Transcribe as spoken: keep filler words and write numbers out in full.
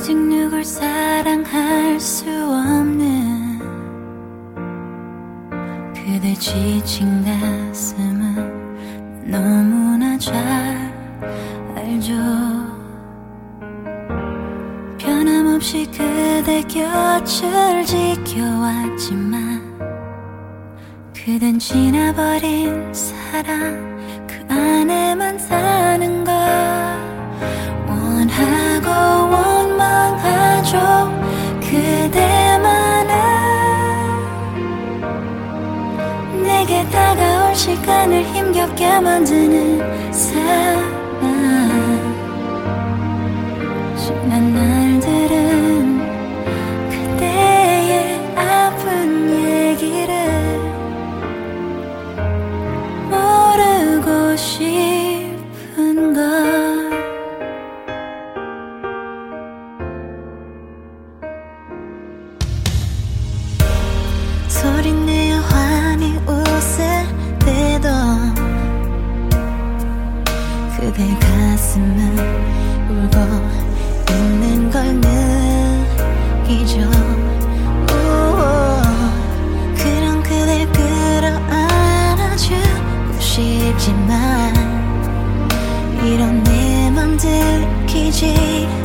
아직 누굴 사랑할 수 없는 그대 지친 가슴은 너무나 잘 알죠. 변함없이 그대 곁을 지켜왔지만 그댄 지나버린 사랑 그 안에만 사는 걸 원하고 원망하죠. 그대만은 내게 다가올 시간을 힘겹게 만드는 사람. 지난 날들은 그대의 아픈 얘기를 모르고 싶은 걸. 소리내어 환히 웃을 때도 그대 가슴은 울고 있는 걸 느끼죠. 그런 그댈 끌어안아주고 싶지만 이런 내 맘 들키지